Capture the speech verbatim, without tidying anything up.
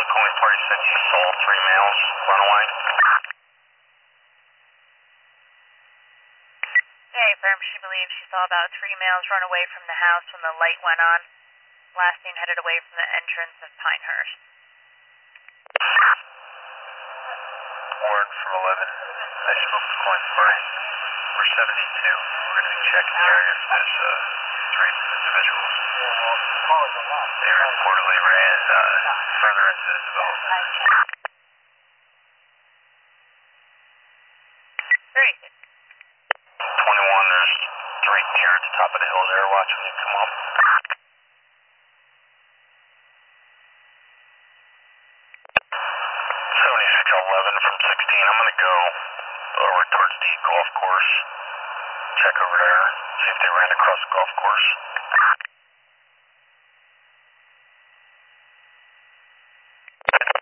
the calling party said you saw three males run away. Hey, firm, she believes she saw about three males run away from the house when the light went on. Last seen headed away from the entrance of Pinehurst. Warren from eleven. I spoke to calling party. We're seventy-two. We're going to be checking the area for those uh, three individuals. They reportedly ran uh, further into the development. Three. twenty-one, there's three deer at the top of the hill there. Watch when you come up. seventy-six eleven from sixteen. I'm going to go over towards the golf course. Check over there. See if they ran across the golf course.